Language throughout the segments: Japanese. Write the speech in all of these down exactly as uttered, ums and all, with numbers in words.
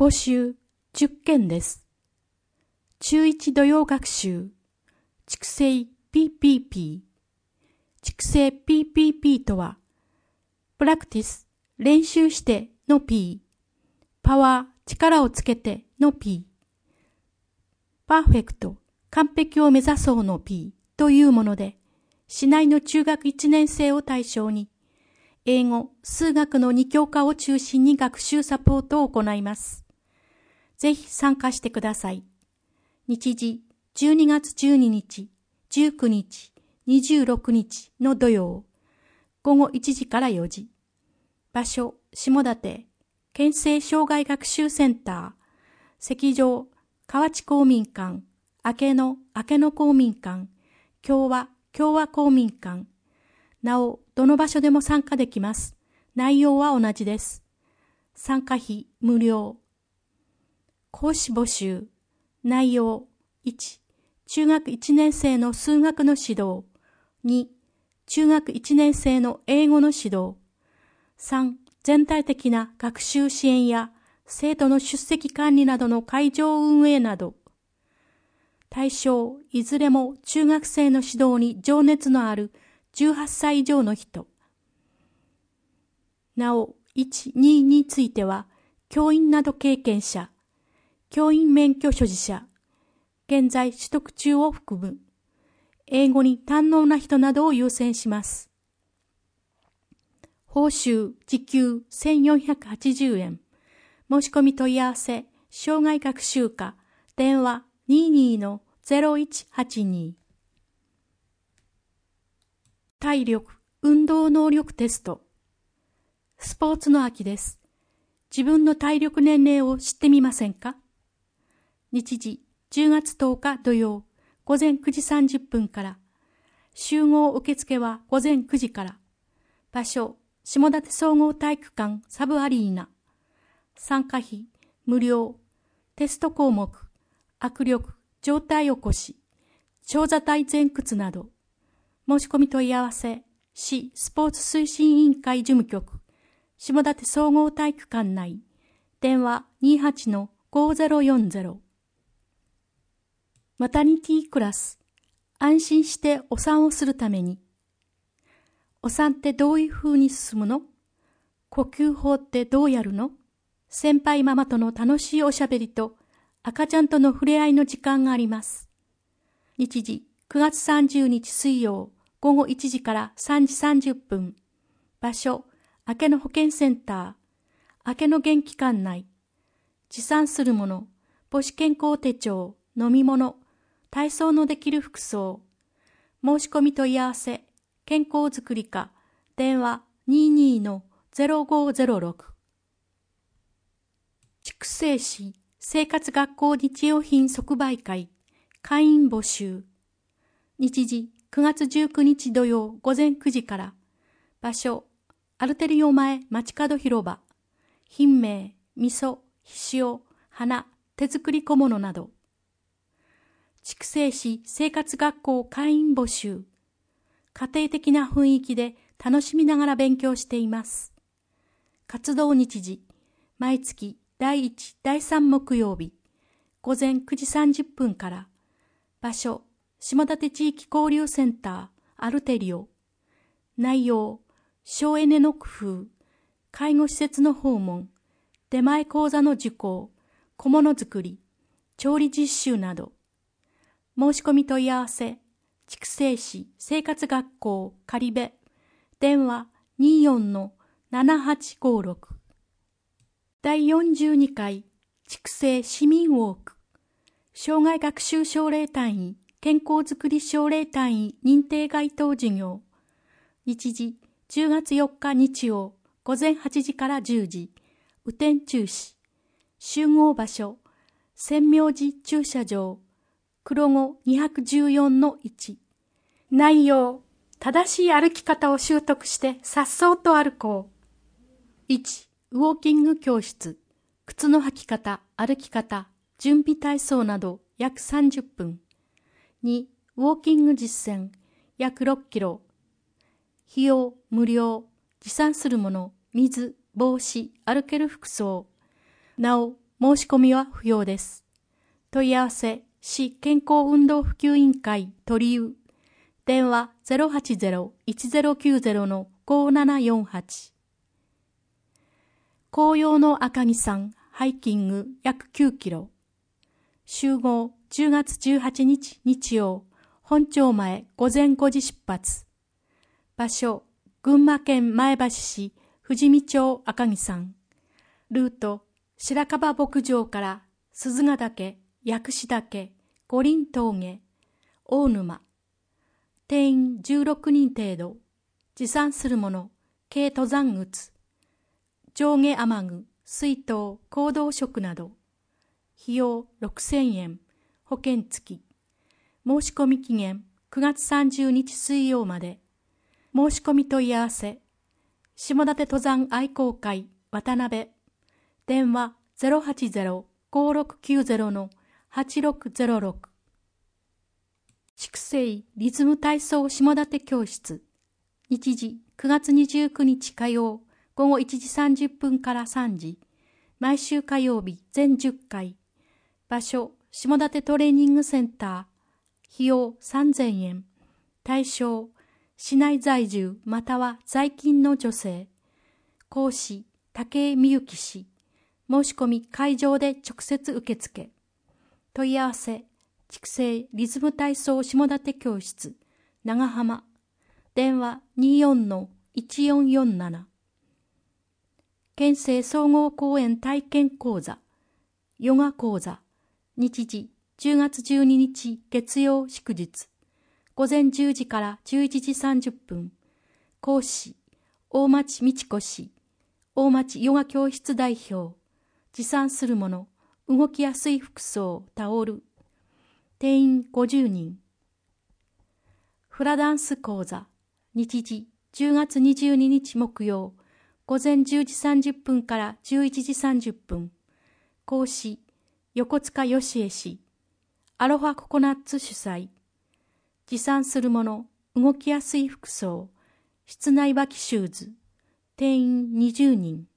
募集じゅっけんです。中いち土曜学習、畜生 ピーピーピー。畜生 ピーピーピー とは、プラクティス、練習しての P、パワー、力をつけての P、パーフェクト、完璧を目指そうの P というもので、市内の中学いちねん生を対象に、英語、数学のに教科を中心に学習サポートを行います。ぜひ参加してください。日時じゅうにがつじゅうににち、じゅうくにち、にじゅうろくにちの土曜、ごごいちじからよじ。場所、下館、県政障害学習センター、席上、河内公民館、明け野、明け野公民館、共和、共和公民館。なお、どの場所でも参加できます。内容は同じです。参加費無料。講師募集。内容。いち、中学いちねん生の数学の指導。に、中学いちねん生の英語の指導。さん、全体的な学習支援や生徒の出席管理などの会場運営など。対象、いずれも中学生の指導に情熱のあるじゅうはっさい以上の人。なお、いち、にについては、教員など経験者、教員免許所持者、現在取得中を含む、英語に堪能な人などを優先します。報酬、時給せんよんひゃくはちじゅうえん。申し込み問い合わせ、障害学習課、電話 にじゅうに の ゼロいちはちに。体力、運動能力テスト。スポーツの秋です。自分の体力年齢を知ってみませんか？日時、じゅうがつとおか土曜、ごぜんくじさんじゅっぷんから。集合受付はごぜんくじから。場所、下館総合体育館サブアリーナ。参加費、無料。テスト項目、握力、上体起こし、長座体前屈など。申し込み問い合わせ、市スポーツ推進委員会事務局、下館総合体育館内、電話 にじゅうはちのごぜろよんぜろ。マタニティクラス、安心してお産をするために。お産ってどういう風に進むの？呼吸法ってどうやるの？先輩ママとの楽しいおしゃべりと赤ちゃんとの触れ合いの時間があります。日時、くがつさんじゅうにち水曜、ごごいちじからさんじさんじゅっぷん。場所、明け野保健センター、明け野元気館内。持参するもの、母子健康手帳、飲み物、体操のできる服装。申し込み問い合わせ、健康づくり課、電話 にじゅうに の ゼロごゼロろく。畜生市生活学校日用品即売会、会員募集。日時、くがつじゅうくにち土曜ごぜんくじから。場所、アルテリオ前街角広場。品名、味噌、ひしお、花、手作り小物など。畜生市生活学校会員募集。家庭的な雰囲気で楽しみながら勉強しています。活動日時、毎月だいいち、だいさん木曜日、ごぜんくじさんじゅっぷんから。場所、下館地域交流センター、アルテリオ。内容、省エネの工夫、介護施設の訪問、出前講座の受講、小物作り、調理実習など。申し込み問い合わせ、畜生市生活学校仮部、電話 にじゅうよんのななはちごろく。だいよんじゅうにかい畜生市民ウォーク、障害学習奨励単位、健康づくり奨励単位認定該当授業。日時、じゅうがつよっか日曜、ごぜんはちじからじゅうじ、雨天中止。集合場所、千明寺駐車場、黒子にひゃくじゅうよんのいち。内容、正しい歩き方を習得して颯爽と歩こう。いち、ウォーキング教室、靴の履き方、歩き方、準備体操など約さんじゅっぷん。に、ウォーキング実践、約ろっキロ。費用無料、持参するもの、水、帽子、歩ける服装。なお、 申し込みは不要です。問い合わせ、市健康運動普及委員会鳥湯。電話 ゼロはちゼロ いちゼロきゅうゼロ ごーななよんはち。紅葉の赤城山ハイキング約きゅうキロ。集合じゅうがつじゅうはちにち日曜、本町前午前ごじ出発。場所、群馬県前橋市富士見町赤城山。ルート、白樺牧場から鈴ヶ岳、薬師岳、五輪峠、大沼。定員じゅうろくにん程度。持参するもの、軽登山靴。上下雨具、水筒、行動食など。費用ろくせんえん、保険付き。申し込み期限くがつさんじゅうにち水曜まで。申し込み問い合わせ。下館登山愛好会渡辺。電話 ゼロはちゼロ ごーろくきゅうゼロ はちろくゼロろく。畜生リズム体操下館教室。日時くがつにじゅうくにち火曜午後いちじさんじゅっぷんからさんじ。毎週火曜日全じゅっかい。場所下館トレーニングセンター。費用さんぜんえん。対象市内在住または在勤の女性。講師武井美幸氏。申し込み会場で直接受付。問い合わせ畜生リズム体操下館教室長浜。電話 にじゅうよん いちよんよんなな。県政総合公園体験講座ヨガ講座。日時じゅうがつじゅうににち月曜祝日。午前じゅうじからじゅういちじさんじゅっぷん。講師大町美智子氏。大町ヨガ教室代表。持参するもの、動きやすい服装、タオル。定員ごじゅうにん。フラダンス講座。日時じゅうがつにじゅうににち木曜。午前じゅうじさんじゅっぷんからじゅういちじさんじゅっぷん。講師、横塚義恵氏。アロハココナッツ主催。持参するもの、動きやすい服装、室内履きシューズ。定員にじゅうにん。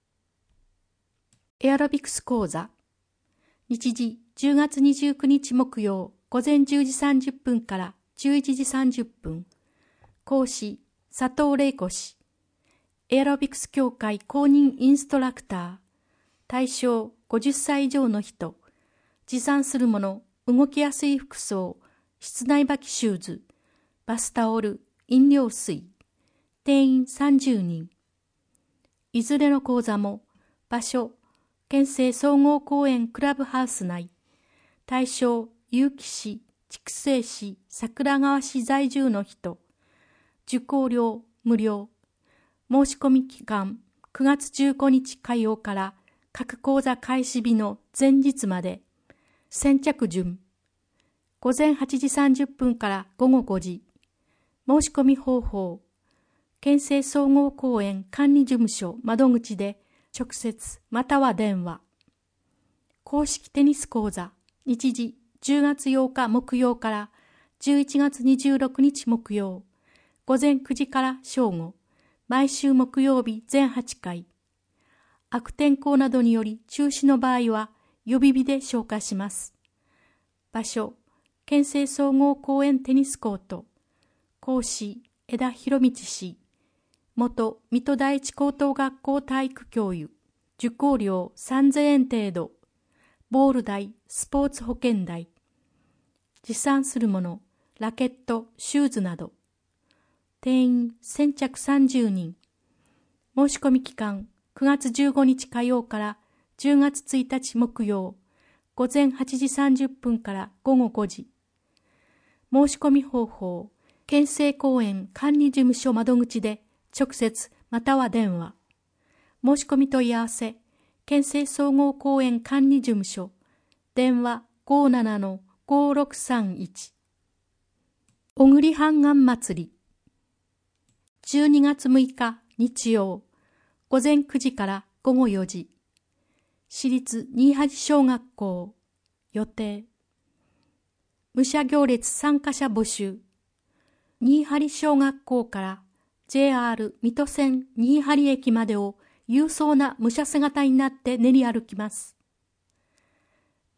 エアロビクス講座。日時じゅうがつにじゅうくにち木曜午前じゅうじさんじゅっぷんからじゅういちじさんじゅっぷん。講師、佐藤玲子氏。エアロビクス協会公認インストラクター。対象ごじゅっさい以上の人。持参するもの、動きやすい服装、室内履きシューズ、バスタオル、飲料水。定員さんじゅうにん。いずれの講座も、場所、県政総合公園クラブハウス内。対象、結城市、筑西市、桜川市在住の人。受講料無料。申し込み期間くがつじゅうごにち火曜から各講座開始日の前日まで。先着順。午前はちじさんじゅっぷんからごごごじ。申し込み方法。県政総合公園管理事務所窓口で直接または電話。公式テニス講座。日時じゅうがつようか木曜からじゅういちがつにじゅうろくにち木曜。午前くじから正午。毎週木曜日全はちかい。悪天候などにより中止の場合は予備日で消化します。場所、県政総合公園テニスコート。講師、枝博道氏。元水戸第一高等学校体育教諭。受講料さんぜんえん程度。ボール代、スポーツ保険代。持参するもの、ラケット、シューズなど。定員先着さんじゅうにん。申し込み期間くがつじゅうごにち火曜からじゅうがつついたち木曜。午前はちじさんじゅっぷんからごごごじ。申し込み方法。県政公園管理事務所窓口で直接または電話。申し込み問い合わせ。県政総合公園管理事務所。電話 ごーななのごーろくさんいち。小栗半岸祭り。じゅうにがつむいか日曜。午前くじからごごよじ。私立新橋小学校。予定。武者行列参加者募集。新橋小学校から ジェイアール 水戸線新橋駅までを勇壮な武者姿になって練り歩きます。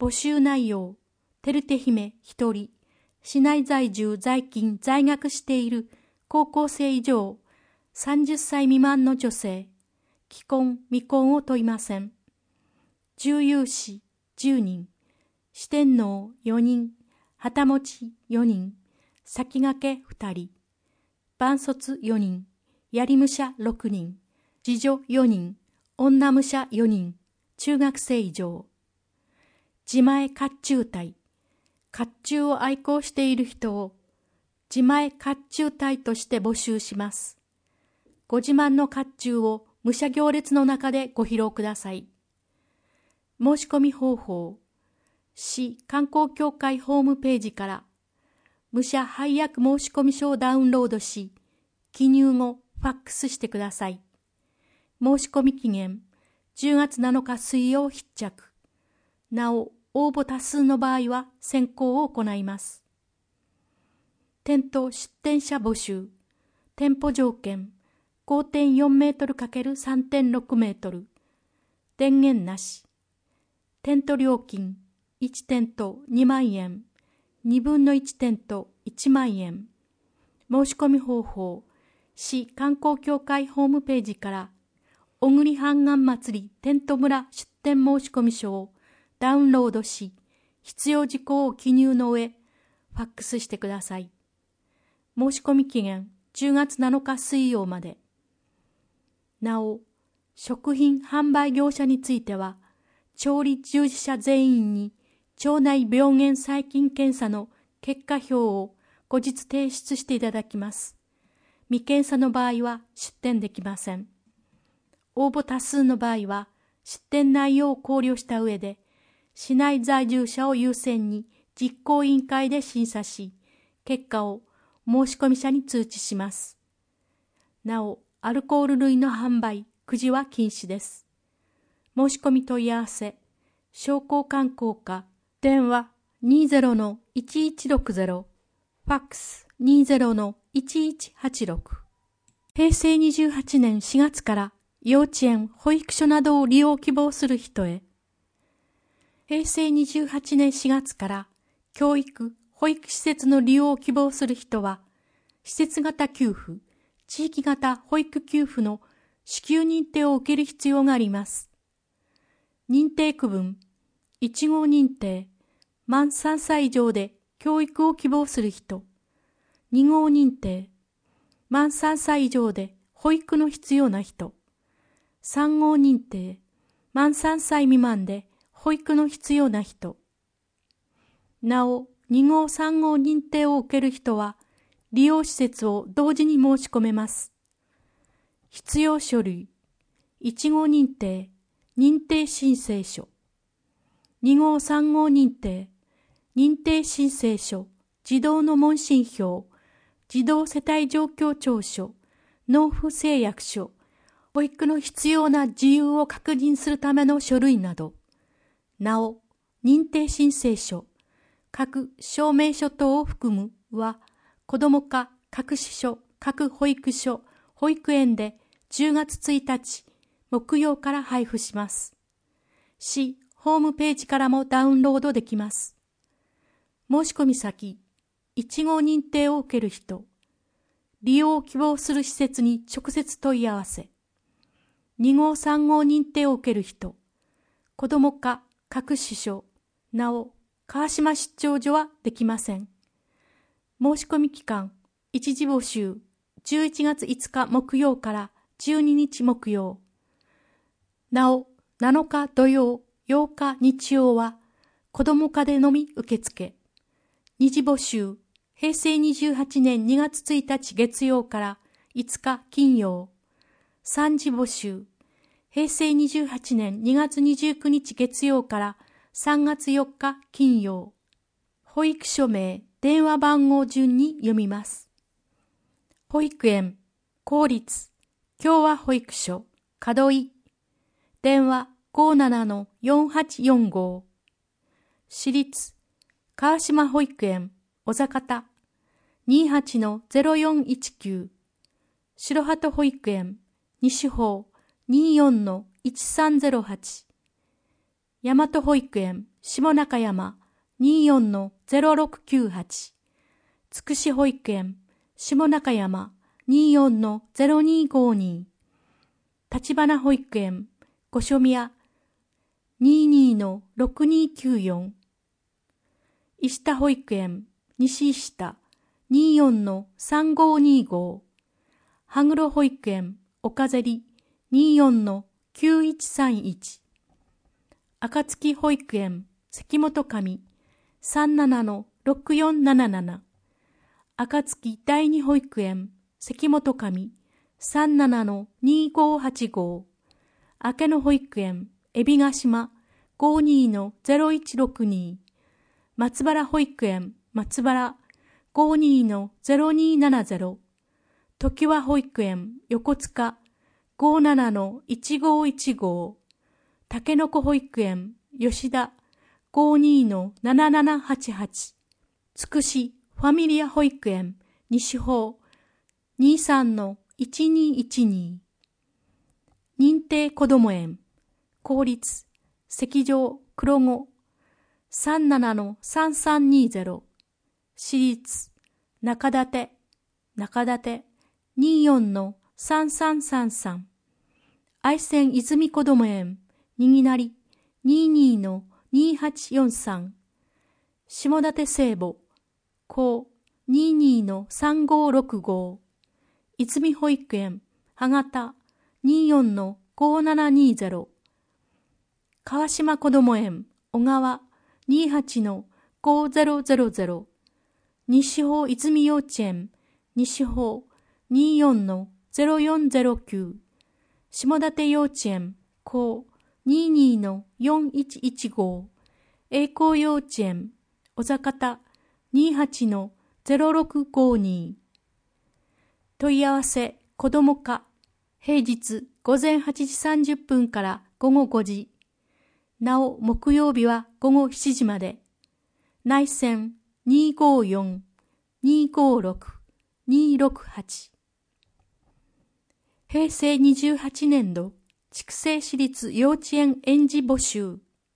募集内容、てるて姫一人、市内在住在勤在学している高校生以上、さんじゅっさい未満の女性、既婚未婚を問いません。重有志じゅうにん、四天王よにん、旗持ちよにん、先駆けふたり、伴卒よにん、やり武者ろくにん、次女よにん、女武者よにん、中学生以上。自前甲冑隊、甲冑を愛好している人を自前甲冑隊として募集します。ご自慢の甲冑を武者行列の中でご披露ください。申し込み方法、市観光協会ホームページから武者配約申込書をダウンロードし、記入後ファックスしてください。申し込み期限、じゅうがつなのか水曜必着。なお、応募多数の場合は選考を行います。店頭出店者募集。店舗条件 ごてんよんメートル×さんてんろくメートル。電源なし。テント料金いちテントにまんえん。にぶんのいちテントいちまんえん。申し込み方法、市観光協会ホームページから小栗半岸祭りテント村出店申込書をダウンロードし、必要事項を記入の上、ファックスしてください。申し込み期限じゅうがつなのか水曜まで。なお、食品販売業者については、調理従事者全員に腸内病原細菌検査の結果表を後日提出していただきます。未検査の場合は出店できません。応募多数の場合は、出店内容を考慮した上で、市内在住者を優先に実行委員会で審査し、結果を申込者に通知します。なお、アルコール類の販売、くじは禁止です。申し込み問い合わせ、商工観光課、電話 にじゅうのいちいちろくゼロ、ファックス にじゅうのいちいちはちろく。へいせいにじゅうはちねんしがつから幼稚園、保育所などを利用希望する人へ。へいせいにじゅうはちねんしがつから教育、保育施設の利用を希望する人は、施設型給付、地域型保育給付の支給認定を受ける必要があります。認定区分、いち号認定、満さんさい以上で教育を希望する人。に号認定、満さんさい以上で保育の必要な人。さん号認定、満さんさい未満で保育の必要な人。なお、に号さん号認定を受ける人は、利用施設を同時に申し込めます。必要書類、いち号認定、認定申請書。に号さん号認定、認定申請書、児童の問診票、児童世帯状況調書、納付誓約書、保育の必要な事由を確認するための書類など。なお、認定申請書、各証明書等を含むは、子ども課各支所、各保育所、保育園でじゅうがつついたち木曜から配布します。市ホームページからもダウンロードできます。申し込み先、いち号認定を受ける人、利用を希望する施設に直接問い合わせ、に号さん号認定を受ける人、子ども課各支所、なお、川島出張所はできません。申し込み期間、一時募集、じゅういちがついつか木曜からじゅうににち木曜。なお、なのか土曜、ようか日曜は、子ども課でのみ受付。二次募集、へいせいにじゅうはちねんにがつついたち月曜からいつか金曜。三次募集、へいせいにじゅうはちねんにがつにじゅうくにち月曜からさんがつよっか金曜。保育所名、電話番号順に読みます。保育園、公立、共和保育所、門井。電話 ごーななのよんはちよんご。私立、川島保育園、小坂田、にーはちのゼロよんいちきゅう。白鳩保育園、西方、にーよんのいちさんゼロはち。大和保育園、 下中山 にじゅうよんのゼロろくきゅうはち、つくし保育園下中山 にじゅうよんのゼロにごに、立花保育園御所宮 にじゅうにのろくにきゅうよん、石田保育園西石田 にじゅうよんのさんごにご、羽黒保育園岡ゼリ にじゅうよんのきゅういちさんいち、暁保育園関本上 さんじゅうななのろくよんなななな、暁第二保育園関本上 さんじゅうななのにごはちご、明野保育園海老ヶ島 ごじゅうにのゼロいちろくに、松原保育園松原 ごじゅうにのゼロにななゼロ、常盤保育園横須賀 ごじゅうななのいちごいちご、竹の子保育園吉田 ごじゅうにのななななはちはち、つくしファミリア保育園西方 にじゅうさんのいちにいちに、認定こども園公立石城黒子 さんじゅうななのさんさんにゼロ、私立中立中立 にじゅうよんのさんさんさんさん、愛泉泉こども園にぎなり にじゅうにのにはちよんさん、下館聖母高 にじゅうにのさんごろくご、泉保育園羽形 にじゅうよんのごななにゼロ、川島こども園小川 にじゅうはちのごゼロゼロゼロ、西方泉幼稚園西方 にじゅうよんのゼロよんゼロきゅう、下館幼稚園高 にじゅうにのよんいちいちご、栄光幼稚園小坂田 にじゅうはちのゼロろくごに、問い合わせ子ども課平日午前はちじさんじゅっぷんから午後ごじ、なお木曜日は午後しちじまで、内線 にーごーよん にーごーろく にーろくはち。平成にじゅうはちねん度筑西市立幼稚園園児募集、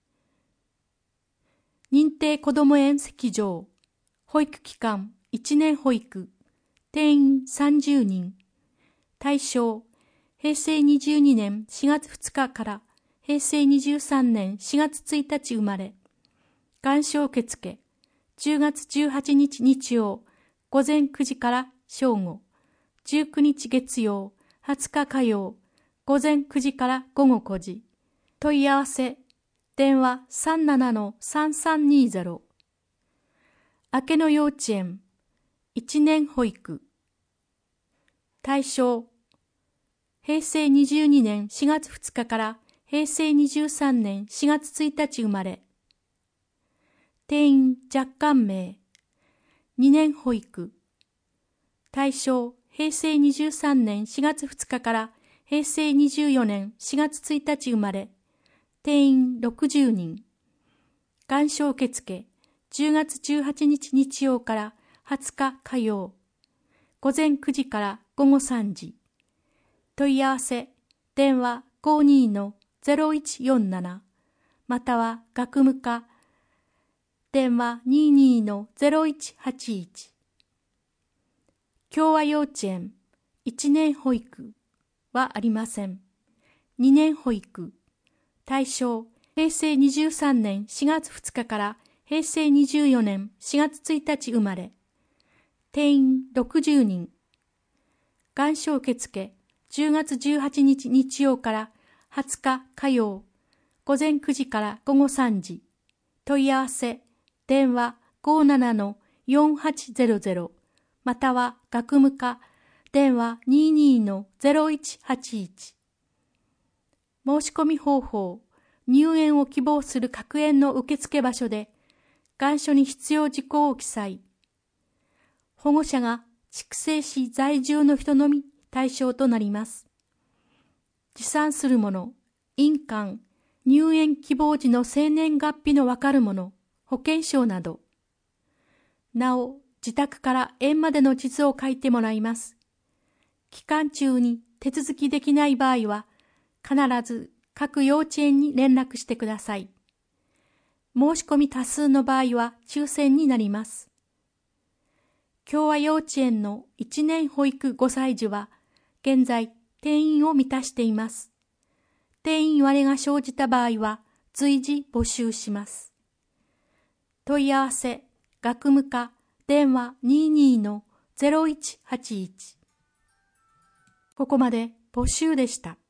認定こども園席上、保育期間いちねん保育、定員さんじゅうにん、対象平成にじゅうにねんしがつふつかから平成にじゅうさんねんしがつついたち生まれ、願書受付じゅうがつじゅうはちにち日曜午前くじから正午、じゅうくにち月曜はつか火曜午前くじから午後ごじ、問い合わせ電話 さんじゅうななのさんさんにゼロ、明野幼稚園いちねん保育、対象平成にじゅうにねんしがつふつかから平成にじゅうさんねんしがつついたち生まれ、定員若干名、にねん保育、対象平成にじゅうさんねんしがつふつかから平成にじゅうよねんしがつついたち生まれ、定員ろくじゅうにん、願書受付じゅうがつじゅうはちにち日曜からはつか火曜、午前くじから午後さんじ、問い合わせ電話 ごじゅうにのゼロいちよんなな、または学務課電話 にじゅうにのゼロいちはちいち。共和幼稚園いちねん保育はありません。にねん保育、対象平成にじゅうさんねんしがつふつかから平成にじゅうよねんしがつついたち生まれ、定員ろくじゅうにん、願書受付じゅうがつじゅうはちにち日曜からはつか火曜、午前くじから午後さんじ、問い合わせ電話 ごじゅうななのよんはちゼロゼロ、または学務課電話 にじゅうにのゼロいちはちいち。申し込み方法、入園を希望する各園の受付場所で願書に必要事項を記載。保護者が筑西市在住の人のみ対象となります。持参するもの、印鑑、入園希望時の生年月日のわかるもの、保険証など。なお、自宅から園までの地図を書いてもらいます。期間中に手続きできない場合は、必ず各幼稚園に連絡してください。 申し込み多数の場合は抽選になります。共和幼稚園のいちねん保育ごさい児は、現在定員を満たしています。定員割れが生じた場合は、随時募集します。問い合わせ、学務課、電話 にじゅうに の ゼロいちはちいち。ここまで募集でした。